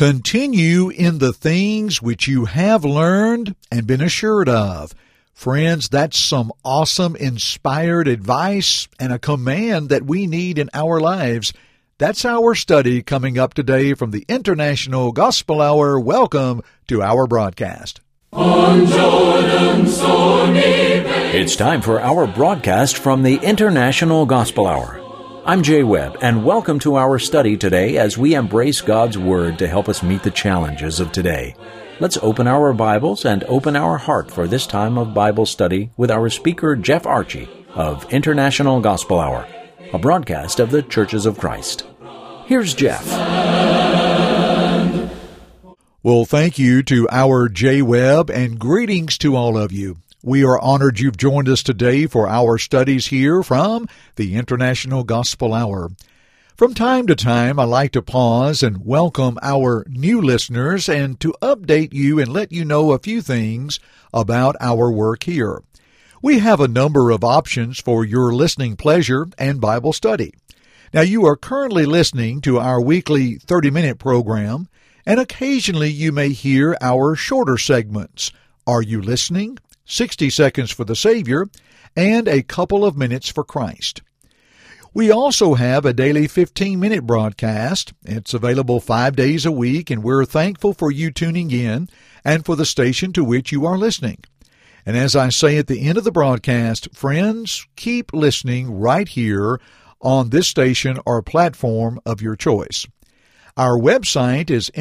Continue in the things which you have learned and been assured of. Friends, that's some awesome, inspired advice and a command that we need in our lives. That's our study coming up today from the International Gospel Hour. Welcome to our broadcast. On Jordan's stormy banks. It's time for our broadcast from the International Gospel Hour. I'm Jay Webb, and welcome to our study today as we embrace God's Word to help us meet the challenges of today. Let's open our Bibles and open our heart for this time of Bible study with our speaker, Jeff Archie of International Gospel Hour, a broadcast of the Churches of Christ. Here's Jeff. Well, thank you to our Jay Webb, and greetings to all of you. We are honored you've joined us today for our studies here from the International Gospel Hour. From time to time, I like to pause and welcome our new listeners and to update you and let you know a few things about our work here. We have a number of options for your listening pleasure and Bible study. Now, you are currently listening to our weekly 30-minute program, and occasionally you may hear our shorter segments. Are You Listening? 60 Seconds for the Savior, and a couple of minutes for Christ. We also have a daily 15-minute broadcast. It's available 5 days a week, and we're thankful for you tuning in and for the station to which you are listening. And as I say at the end of the broadcast, friends, keep listening right here on this station or platform of your choice. Our website is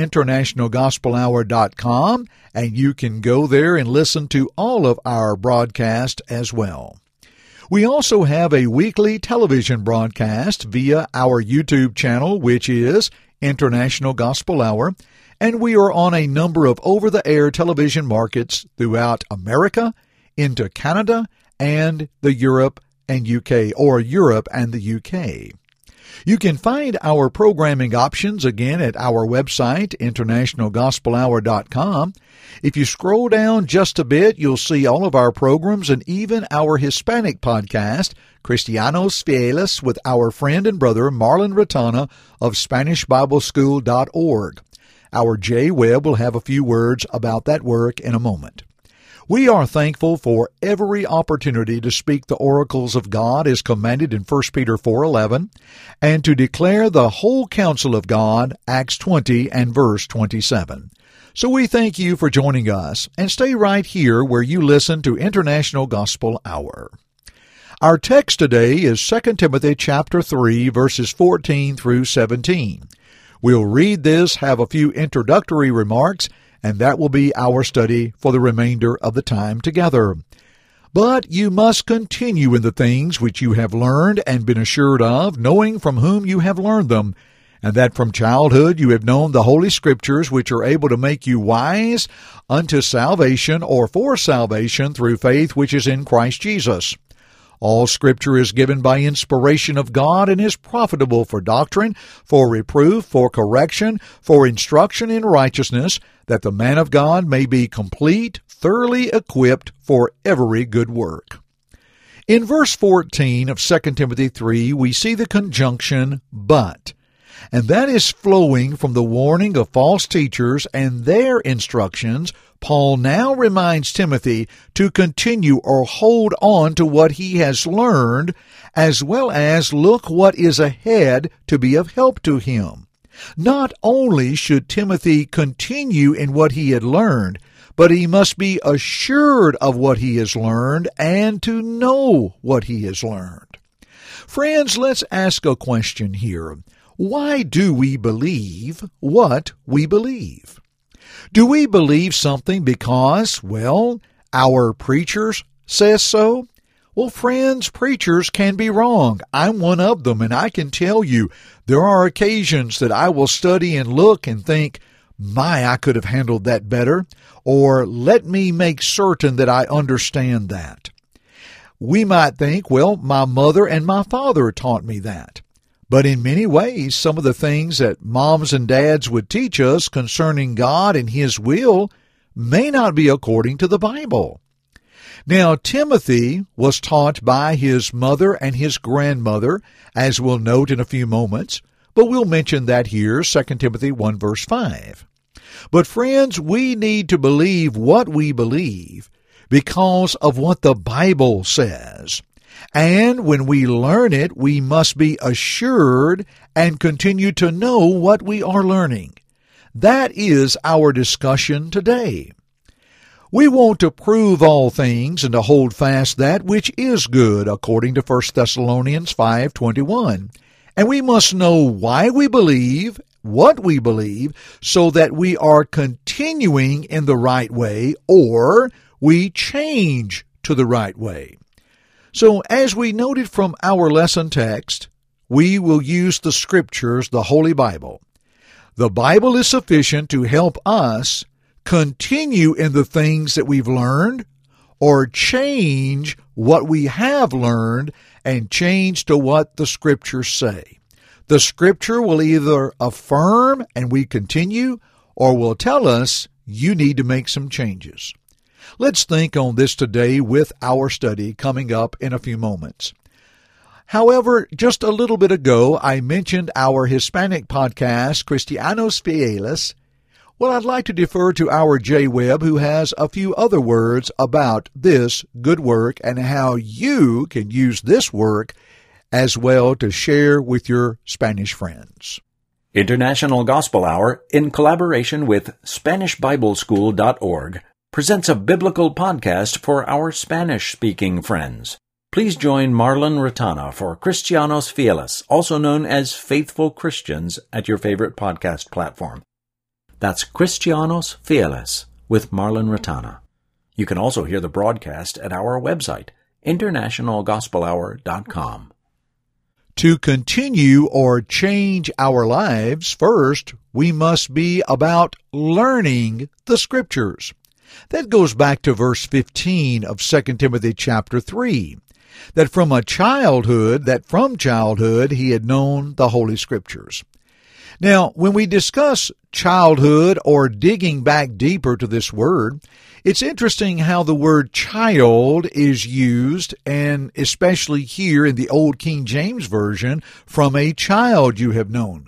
internationalgospelhour.com, and you can go there and listen to all of our broadcasts as well. We also have a weekly television broadcast via our YouTube channel, which is International Gospel Hour, and we are on a number of over-the-air television markets throughout America, into Canada, and the Europe and UK, or Europe and the UK. You can find our programming options again at our website, internationalgospelhour.com. If you scroll down just a bit, you'll see all of our programs and even our Hispanic podcast, Cristianos Fieles, with our friend and brother Marlon Ratana of SpanishBibleSchool.org. Our Jay Webb will have a few words about that work in a moment. We are thankful for every opportunity to speak the oracles of God as commanded in 1 Peter 4:11, and to declare the whole counsel of God, Acts 20 and verse 27. So we thank you for joining us, and stay right here where you listen to International Gospel Hour. Our text today is 2 Timothy chapter 3, verses 14 through 17. We'll read this, have a few introductory remarks, and that will be our study for the remainder of the time together. But you must continue in the things which you have learned and been assured of, knowing from whom you have learned them, and that from childhood you have known the Holy Scriptures, which are able to make you wise unto salvation, or for salvation through faith which is in Christ Jesus. All Scripture is given by inspiration of God and is profitable for doctrine, for reproof, for correction, for instruction in righteousness, that the man of God may be complete, thoroughly equipped for every good work. In verse 14 of 2 Timothy 3, we see the conjunction but, and that is flowing from the warning of false teachers and their instructions. Paul now reminds Timothy to continue or hold on to what he has learned, as well as look what is ahead to be of help to him. Not only should Timothy continue in what he had learned, but he must be assured of what he has learned and to know what he has learned. Friends, let's ask a question here. Why do we believe what we believe? Do we believe something because, well, our preachers says so? Well, friends, preachers can be wrong. I'm one of them, and I can tell you there are occasions that I will study and look and think, I could have handled that better, or let me make certain that I understand that. We might think, well, my mother and my father taught me that. But in many ways, some of the things that moms and dads would teach us concerning God and His will may not be according to the Bible. Now, Timothy was taught by his mother and his grandmother, as we'll note in a few moments, but we'll mention that here, 2 Timothy 1 verse 5. But friends, we need to believe what we believe because of what the Bible says. And when we learn it, we must be assured and continue to know what we are learning. That is our discussion today. We want to prove all things and to hold fast that which is good, according to 1 Thessalonians 5:21. And we must know why we believe, what we believe, so that we are continuing in the right way or we change to the right way. So, as we noted from our lesson text, we will use the Scriptures, the Holy Bible. The Bible is sufficient to help us continue in the things that we've learned or change what we have learned and change to what the Scriptures say. The Scripture will either affirm and we continue or will tell us you need to make some changes. Let's think on this today with our study coming up in a few moments. However, just a little bit ago, I mentioned our Hispanic podcast, Cristianos Fieles. Well, I'd like to defer to our Jay Webb, who has a few other words about this good work and how you can use this work as well to share with your Spanish friends. International Gospel Hour, in collaboration with SpanishBibleSchool.org, presents a biblical podcast for our Spanish-speaking friends. Please join Marlon Retana for Cristianos Fieles, also known as Faithful Christians, at your favorite podcast platform. That's Cristianos Fieles with Marlon Retana. You can also hear the broadcast at our website, internationalgospelhour.com. To continue or change our lives, first, we must be about learning the Scriptures. That goes back to verse 15 of 2 Timothy chapter 3, that from childhood he had known the Holy Scriptures. Now, when we discuss childhood or digging back deeper to this word, it's interesting how the word child is used, and especially here in the Old King James Version, from a child you have known.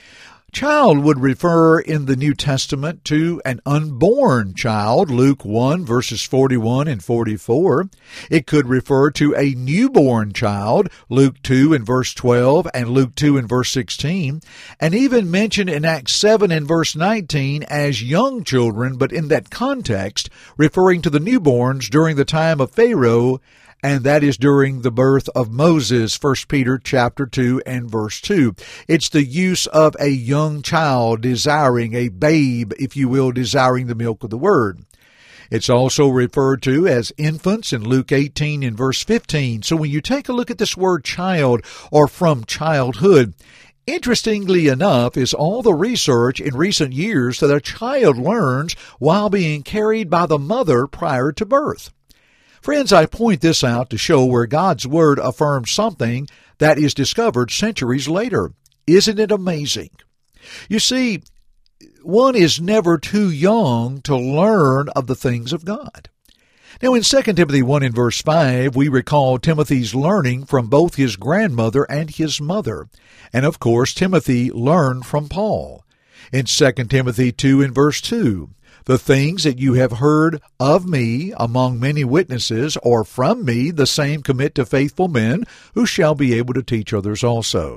Child would refer in the New Testament to an unborn child, Luke 1 verses 41 and 44. It could refer to a newborn child, Luke 2 and verse 12 and Luke 2 and verse 16, and even mentioned in Acts 7 and verse 19 as young children, but in that context referring to the newborns during the time of Pharaoh, and that is during the birth of Moses, 1 Peter chapter 2 and verse 2. It's the use of a young child desiring, a babe, if you will, desiring the milk of the word. It's also referred to as infants in Luke 18 and verse 15. So when you take a look at this word child or from childhood, interestingly enough is all the research in recent years that a child learns while being carried by the mother prior to birth. Friends, I point this out to show where God's Word affirms something that is discovered centuries later. Isn't it amazing? You see, one is never too young to learn of the things of God. Now, in 2 Timothy 1 and verse 5, we recall Timothy's learning from both his grandmother and his mother. And, of course, Timothy learned from Paul. In 2 Timothy 2 and verse 2, the things that you have heard of me among many witnesses, or from me, the same commit to faithful men who shall be able to teach others also.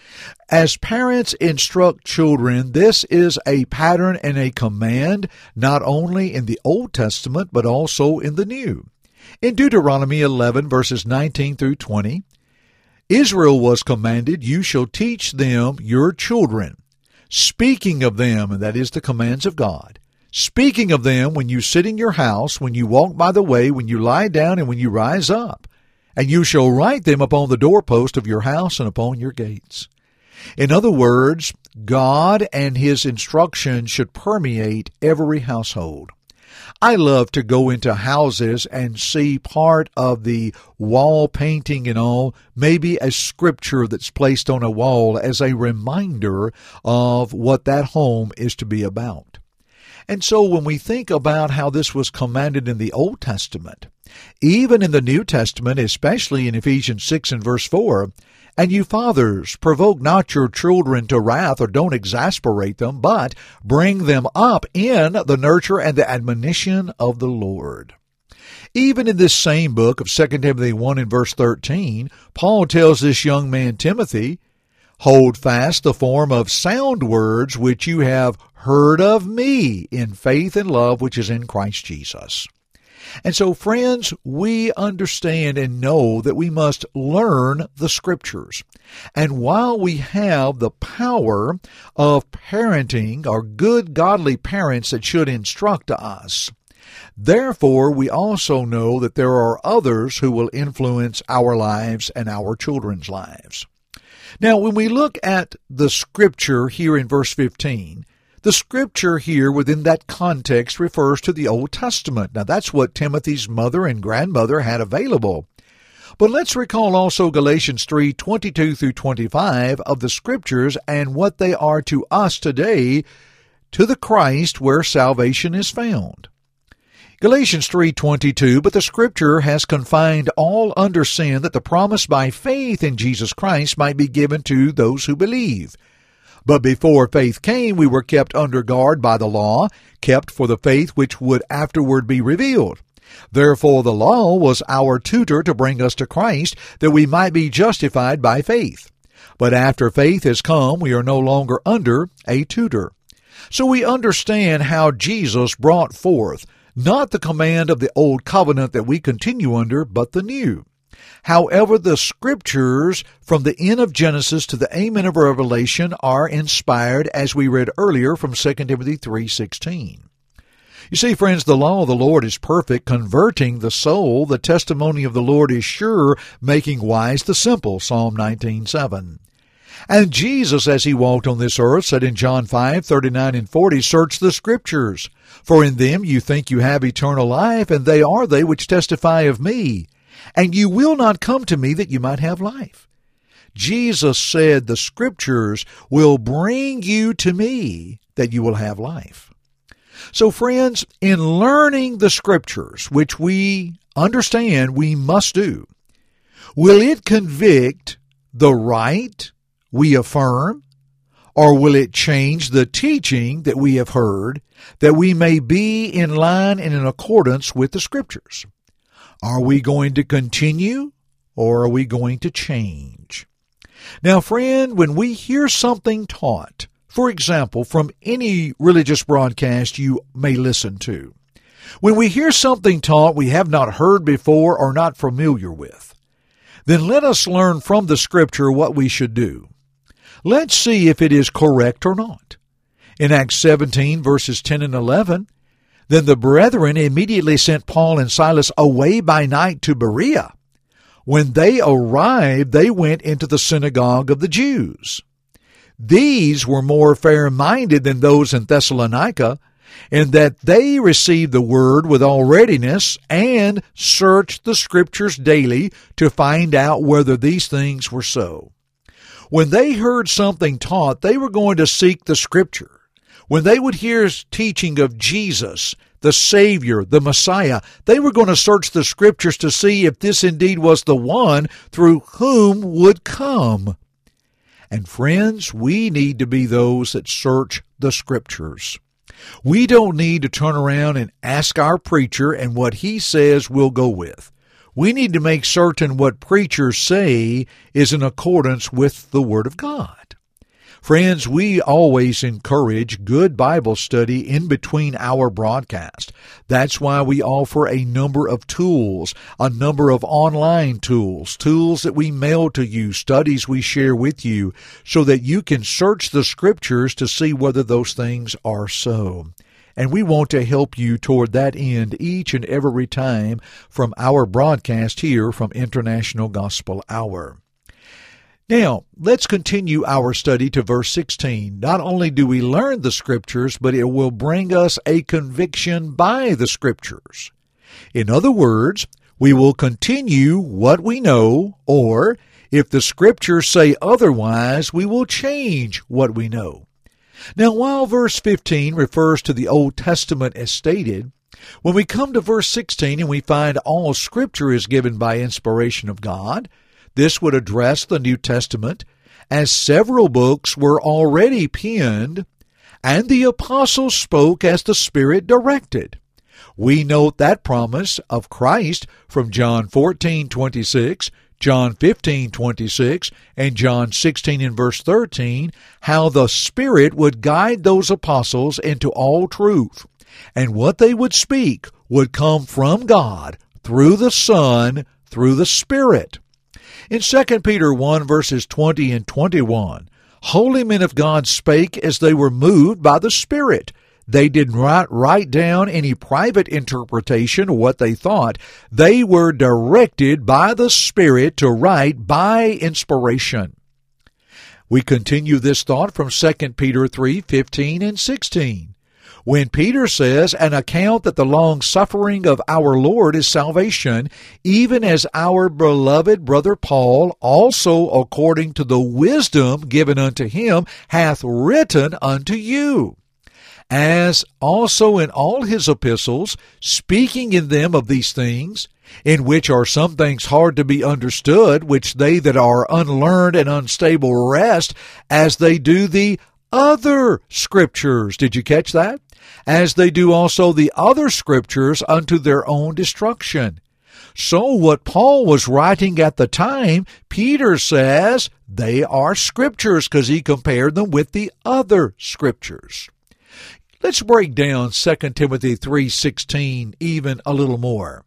As parents instruct children, this is a pattern and a command not only in the Old Testament but also in the New. In Deuteronomy 11 verses 19 through 20, Israel was commanded, you shall teach them your children, speaking of them, and that is the commands of God. Speaking of them when you sit in your house, when you walk by the way, when you lie down, and when you rise up. And you shall write them upon the doorpost of your house and upon your gates. In other words, God and His instruction should permeate every household. I love to go into houses and see part of the wall painting and all, maybe a scripture that's placed on a wall as a reminder of what that home is to be about. And so when we think about how this was commanded in the Old Testament, even in the New Testament, especially in Ephesians 6 and verse 4, And you fathers, provoke not your children to wrath, or don't exasperate them, but bring them up in the nurture and the admonition of the Lord. Even in this same book of 2 Timothy 1 and verse 13, Paul tells this young man Timothy, hold fast the form of sound words which you have heard of me in faith and love which is in Christ Jesus. And so, friends, we understand and know that we must learn the Scriptures. And while we have the power of parenting, or good godly parents that should instruct us, therefore we also know that there are others who will influence our lives and our children's lives. Now, when we look at the Scripture here in verse 15, the Scripture here within that context refers to the Old Testament. Now, that's what Timothy's mother and grandmother had available. But let's recall also Galatians 3:22 through 25 of the Scriptures and what they are to us today, to the Christ where salvation is found. Galatians 3:22, but the Scripture has confined all under sin, that the promise by faith in Jesus Christ might be given to those who believe. But before faith came, we were kept under guard by the law, kept for the faith which would afterward be revealed. Therefore the law was our tutor to bring us to Christ, that we might be justified by faith. But after faith has come, we are no longer under a tutor. So we understand how Jesus brought forth not the command of the old covenant that we continue under, but the new. However, the Scriptures from the end of Genesis to the amen of Revelation are inspired, as we read earlier from 2 Timothy 3:16. You see, friends, the law of the Lord is perfect, converting the soul. The testimony of the Lord is sure, making wise the simple, Psalm 19:7. And Jesus, as he walked on this earth, said in John 5:39 and 40, search the Scriptures, for in them you think you have eternal life, and they are they which testify of me. And you will not come to me that you might have life. Jesus said the Scriptures will bring you to me that you will have life. So, friends, in learning the Scriptures, which we understand we must do, will it convict the right we affirm, or will it change the teaching that we have heard, that we may be in line and in accordance with the Scriptures? Are we going to continue, or are we going to change? Now, friend, when we hear something taught, for example, from any religious broadcast you may listen to, when we hear something taught we have not heard before or not familiar with, then let us learn from the Scripture what we should do. Let's see if it is correct or not. In Acts 17, verses 10 and 11, then the brethren immediately sent Paul and Silas away by night to Berea. When they arrived, they went into the synagogue of the Jews. These were more fair-minded than those in Thessalonica, in that they received the word with all readiness and searched the Scriptures daily to find out whether these things were so. When they heard something taught, they were going to seek the Scripture. When they would hear teaching of Jesus, the Savior, the Messiah, they were going to search the Scriptures to see if this indeed was the one through whom would come. And friends, we need to be those that search the Scriptures. We don't need to turn around and ask our preacher, and what he says we'll go with. We need to make certain what preachers say is in accordance with the Word of God. Friends, we always encourage good Bible study in between our broadcast. That's why we offer a number of tools, a number of online tools, tools that we mail to you, studies we share with you, so that you can search the Scriptures to see whether those things are so. And we want to help you toward that end each and every time from our broadcast here from International Gospel Hour. Now, let's continue our study to verse 16. Not only do we learn the Scriptures, but it will bring us a conviction by the Scriptures. In other words, we will continue what we know, or if the Scriptures say otherwise, we will change what we know. Now, while verse 15 refers to the Old Testament as stated, when we come to verse 16 and we find all Scripture is given by inspiration of God, This would address the New Testament, as several books were already penned, and the apostles spoke as the Spirit directed. We note that promise of Christ from John 14:26, John 15:26, and John 16 and verse 13, how the Spirit would guide those apostles into all truth, and what they would speak would come from God through the Son, through the Spirit. In 2 Peter 1 verses 20 and 21, holy men of God spake as they were moved by the Spirit. They did not write down any private interpretation of what they thought. They were directed by the Spirit to write by inspiration. We continue this thought from 2 Peter 3:15 and 16. When Peter says, an account that the long-suffering of our Lord is salvation, even as our beloved brother Paul also according to the wisdom given unto him hath written unto you. As also in all his epistles, speaking in them of these things, in which are some things hard to be understood, which they that are unlearned and unstable wrest, as they do the other Scriptures. Did you catch that? As they do also the other Scriptures unto their own destruction. So what Paul was writing at the time, Peter says they are Scriptures because he compared them with the other Scriptures. Let's break down 2 Timothy 3:16 even a little more.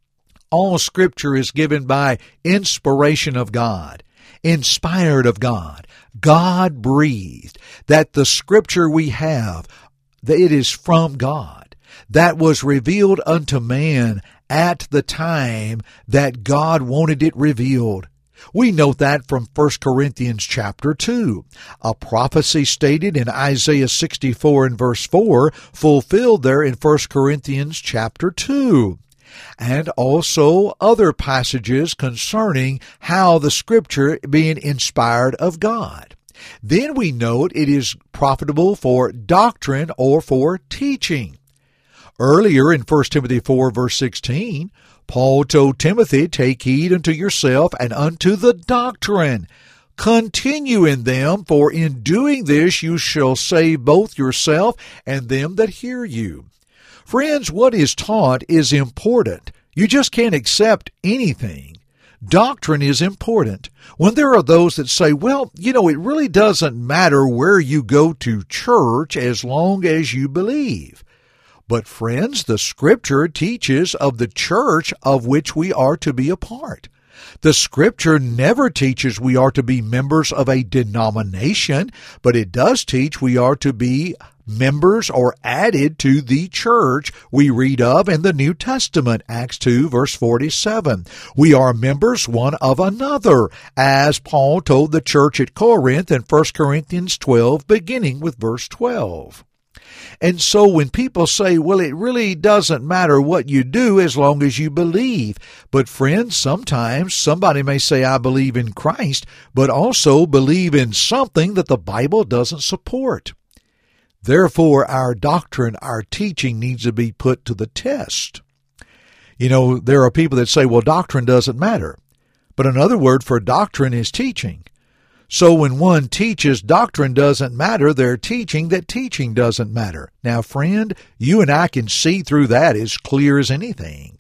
All Scripture is given by inspiration of God, inspired of God, God-breathed, that the Scripture we have, that it is from God, that was revealed unto man at the time that God wanted it revealed. We note that from 1 Corinthians chapter 2. A prophecy stated in Isaiah 64 and verse 4, fulfilled there in 1 Corinthians chapter 2. And also other passages concerning how the Scripture being inspired of God. Then we note it is profitable for doctrine or for teaching. Earlier in 1 Timothy 4 verse 16, Paul told Timothy, take heed unto yourself and unto the doctrine. Continue in them, for in doing this you shall save both yourself and them that hear you. Friends, what is taught is important. You just can't accept anything. Doctrine is important. When there are those that say, well, it really doesn't matter where you go to church as long as you believe. But friends, the Scripture teaches of the church of which we are to be a part. The Scripture never teaches we are to be members of a denomination, but it does teach we are to be members or added to the church we read of in the New Testament, Acts 2 verse 47. We are members one of another, as Paul told the church at Corinth in 1 Corinthians 12, beginning with verse 12. And so when people say, well, it really doesn't matter what you do as long as you believe. But friends, sometimes somebody may say, I believe in Christ, but also believe in something that the Bible doesn't support. Therefore, our doctrine, our teaching needs to be put to the test. There are people that say, well, doctrine doesn't matter. But another word for doctrine is teaching. So when one teaches doctrine doesn't matter, they're teaching that teaching doesn't matter. Now, friend, you and I can see through that as clear as anything.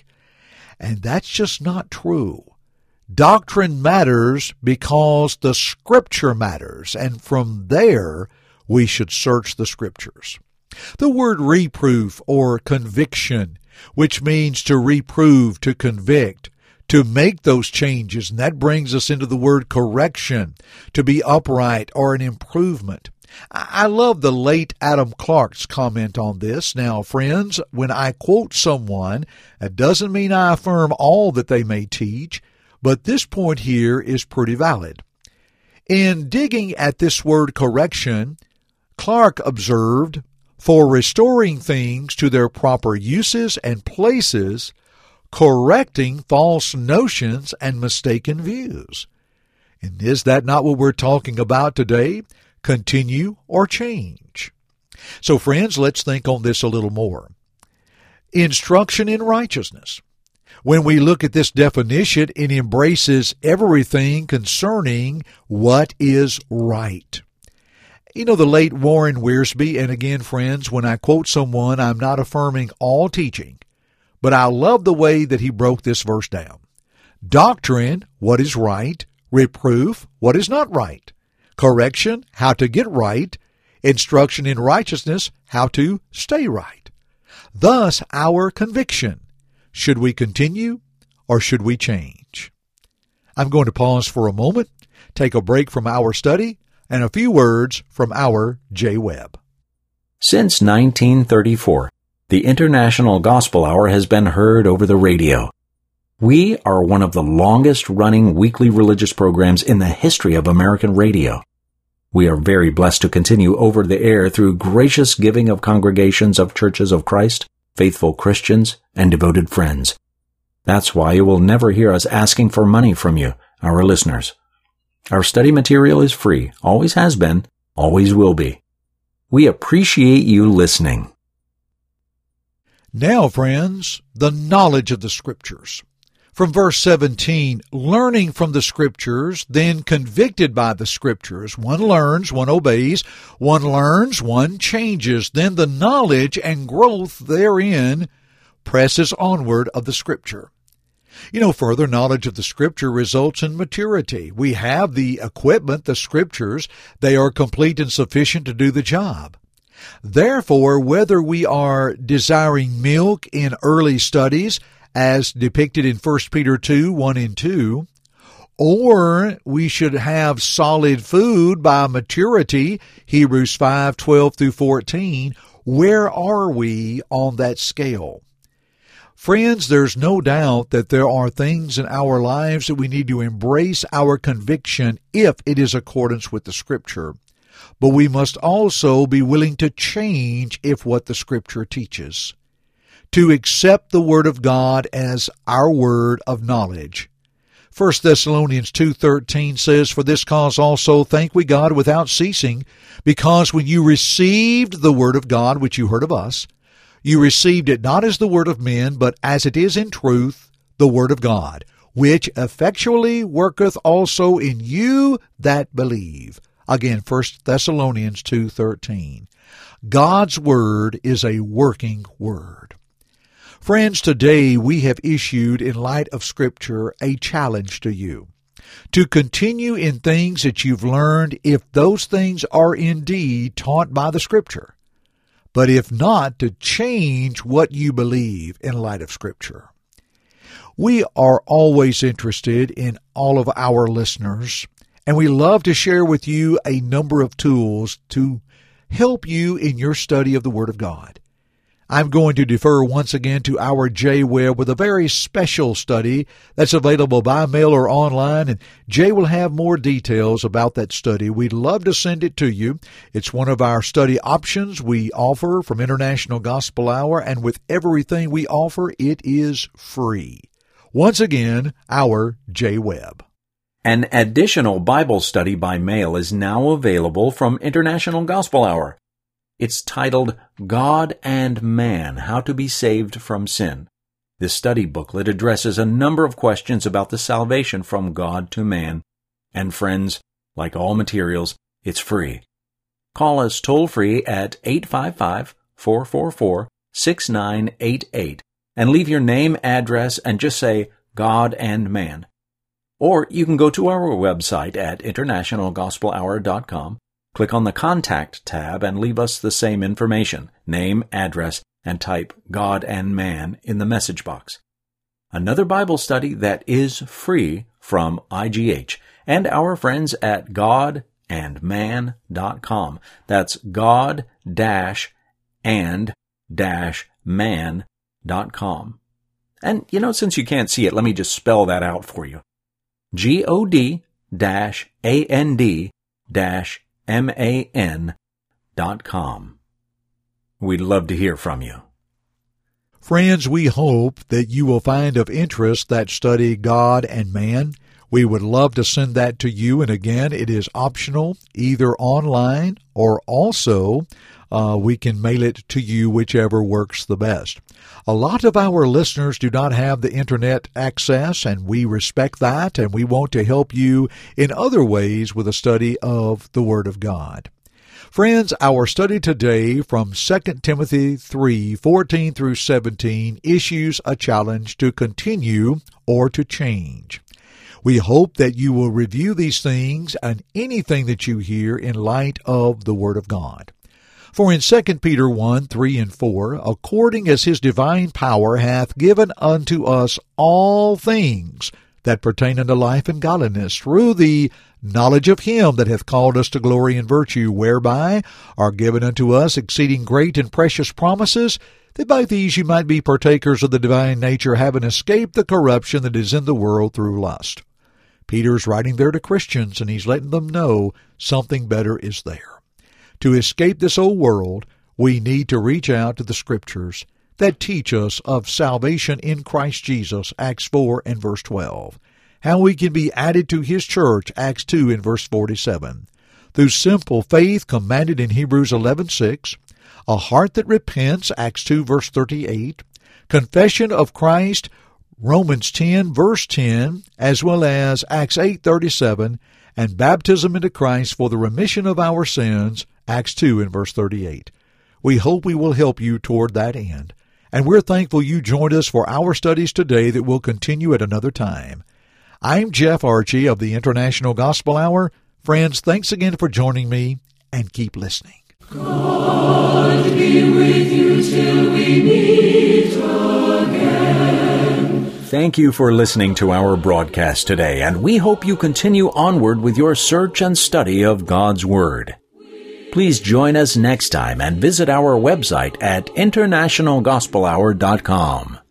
And that's just not true. Doctrine matters because the Scripture matters, and from there we should search the Scriptures. The word reproof or conviction, which means to reprove, to convict, to make those changes, and that brings us into the word correction, to be upright or an improvement. I love the late Adam Clarke's comment on this. Now, friends, when I quote someone, that doesn't mean I affirm all that they may teach, but this point here is pretty valid. In digging at this word correction, Clarke observed, for restoring things to their proper uses and places, correcting false notions and mistaken views. And is that not what we're talking about today? Continue or change. So friends, let's think on this a little more. Instruction in righteousness. When we look at this definition, it embraces everything concerning what is right. You know, the late Warren Wiersbe, and again, friends, when I quote someone, I'm not affirming all teaching, but I love the way that he broke this verse down. Doctrine, what is right. Reproof, what is not right. Correction, how to get right. Instruction in righteousness, how to stay right. Thus, our conviction. Should we continue or should we change? I'm going to pause for a moment, take a break from our study, and a few words from our Jay Webb. Since 1934, the International Gospel Hour has been heard over the radio. We are one of the longest-running weekly religious programs in the history of American radio. We are very blessed to continue over the air through gracious giving of congregations of Churches of Christ, faithful Christians, and devoted friends. That's why you will never hear us asking for money from you, our listeners. Our study material is free, always has been, always will be. We appreciate you listening. Now, friends, the knowledge of the Scriptures. From verse 17, learning from the Scriptures, then convicted by the Scriptures. One learns, one obeys, one learns, one changes. Then the knowledge and growth therein presses onward of the Scripture. You know, further knowledge of the Scripture results in maturity. We have the equipment, the Scriptures. They are complete and sufficient to do the job. Therefore, whether we are desiring milk in early studies, as depicted in 1 Peter 2, 1 and 2, or we should have solid food by maturity, Hebrews 5, 12 through 14, where are we on that scale? Friends, there's no doubt that there are things in our lives that we need to embrace our conviction if it is accordance with the Scripture. But we must also be willing to change if what the Scripture teaches. To accept the Word of God as our word of knowledge. 1 Thessalonians 2:13 says, For this cause also thank we God without ceasing, because when you received the Word of God, which you heard of us, you received it not as the word of men, but as it is in truth, the Word of God, which effectually worketh also in you that believe. Again, 1 Thessalonians 2:13. God's Word is a working Word. Friends, today we have issued, in light of Scripture, a challenge to you. To continue in things that you've learned if those things are indeed taught by the Scripture. But if not, to change what you believe in light of Scripture. We are always interested in all of our listeners, and we love to share with you a number of tools to help you in your study of the Word of God. I'm going to defer once again to our Jay Webb with a very special study that's available by mail or online, and Jay will have more details about that study. We'd love to send it to you. It's one of our study options we offer from International Gospel Hour, and with everything we offer, it is free. Once again, our Jay Webb. An additional Bible study by mail is now available from International Gospel Hour. It's titled God and Man, How to Be Saved from Sin. This study booklet addresses a number of questions about the salvation from God to man. And friends, like all materials, it's free. Call us toll-free at 855-444-6988 and leave your name, address, and just say God and Man. Or you can go to our website at internationalgospelhour.com. Click on the Contact tab and leave us the same information, name, address, and type God and Man in the message box. Another Bible study that is free from IGH and our friends at godandman.com. That's god-and-man.com. And, since you can't see it, let me just spell that out for you. god-and-man.com. We'd love to hear from you. Friends, we hope that you will find of interest that study God and Man. We would love to send that to you, and again, it is optional, either online or also we can mail it to you, whichever works the best. A lot of our listeners do not have the internet access, and we respect that, and we want to help you in other ways with a study of the Word of God. Friends, our study today from 2 Timothy 3:14 through 17 issues a challenge to continue or to change. We hope that you will review these things and anything that you hear in light of the Word of God. For in 2 Peter 1:3 and 4, according as his divine power hath given unto us all things that pertain unto life and godliness, through the knowledge of him that hath called us to glory and virtue, whereby are given unto us exceeding great and precious promises, that by these you might be partakers of the divine nature, having escaped the corruption that is in the world through lust. Peter's writing there to Christians, and he's letting them know something better is there. To escape this old world, we need to reach out to the Scriptures that teach us of salvation in Christ Jesus, Acts 4 and verse 12. How we can be added to his church, Acts 2 and verse 47. Through simple faith commanded in Hebrews 11:6, a heart that repents, Acts 2 verse 38, confession of Christ, Romans 10 verse 10, as well as Acts 8:37, and baptism into Christ for the remission of our sins, Acts 2 and verse 38. We hope we will help you toward that end, and we're thankful you joined us for our studies today that will continue at another time. I'm Jeff Archie of the International Gospel Hour. Friends, thanks again for joining me, and keep listening. God be with you till we meet again. Thank you for listening to our broadcast today, and we hope you continue onward with your search and study of God's Word. Please join us next time and visit our website at internationalgospelhour.com.